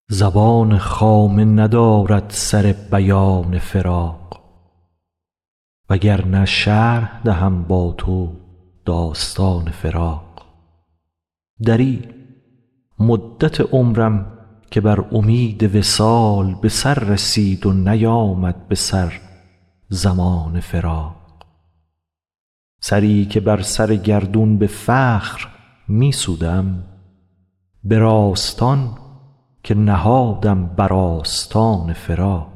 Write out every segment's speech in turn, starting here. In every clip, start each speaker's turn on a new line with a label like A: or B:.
A: زبان خامه ندارد سر بیان فراق، وگرنه شرح دهم با تو داستان فراق. دری مدت عمرم که بر امید وصال به سر رسید و نیامد به سر زمان فراق. سری که بر سر گردون به فخر می سودم، به راستان که نهادم بر آستان فراق.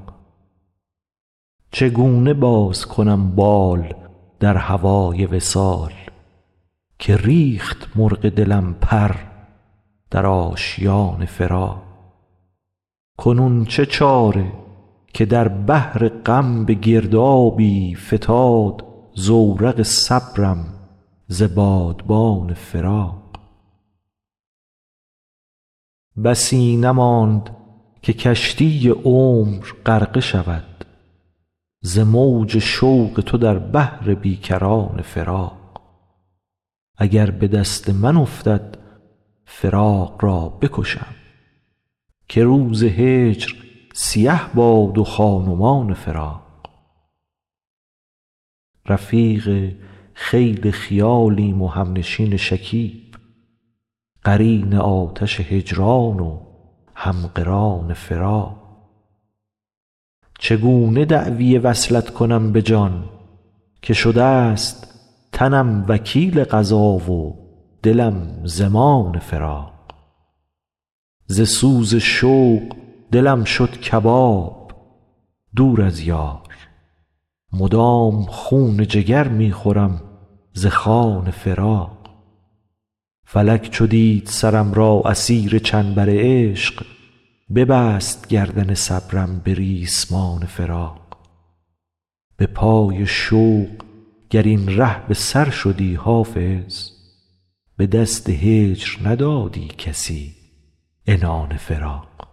A: چگونه باز کنم بال در هوای وصال، که ریخت مرغ دلم پر در آشیان فراق. کنون چه چاره که در بحر غم به گردابی فتاد زورق صبرم ز بادبان فراق. بسی نماند که کشتی عمر غرقه شود، ز موج شوق تو در بحر بیکران فراق. اگر به دست من افتد فراق را بکشم، که روز هجر سیه باد و خانمان فراق. رفیق خیل خیالیم و همنشین شکیب، قرین آتش هجران و همقران فراق. چگونه دعوی وصلت کنم به جان، که شده است تنم وکیل قضا و دلم ضمان فراق. ز سوز شوق دلم شد کباب دور از یار، مدام خون جگر می خورم ز خوان فراق. فلک چو دید سرم را اسیر چنبر عشق، ببست گردن صبرم به ریسمان فراق. به پای شوق گر این ره به سر شدی حافظ، به دست هجر ندادی کسی عنان فراق.